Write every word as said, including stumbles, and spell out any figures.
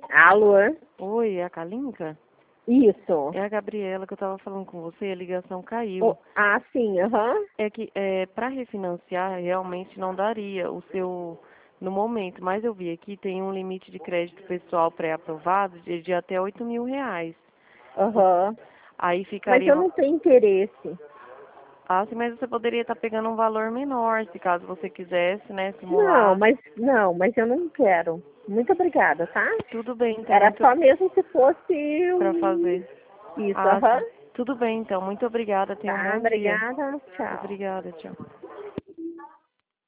Alô? Oi, é a Kalinka? Isso. É a Gabriela que eu estava falando com você, a ligação caiu. Oh, ah, sim, aham. É que é, para refinanciar realmente não daria o seu no momento, mas eu vi aqui tem um limite de crédito pessoal pré-aprovado de, de até oito mil reais. Aham. Aí Mas ficaria. eu não tenho interesse. Ah, sim, mas você poderia estar pegando um valor menor, se caso você quisesse, né, Não, simular. mas não, mas eu não quero. Muito obrigada, tá? Tudo bem, então, Era muito só mesmo se fosse para um... fazer. Isso, Ah, aham. sim. Tudo bem, então, muito obrigada. Tenha um Tá, bom dia. obrigada. Tchau. Obrigada, tchau.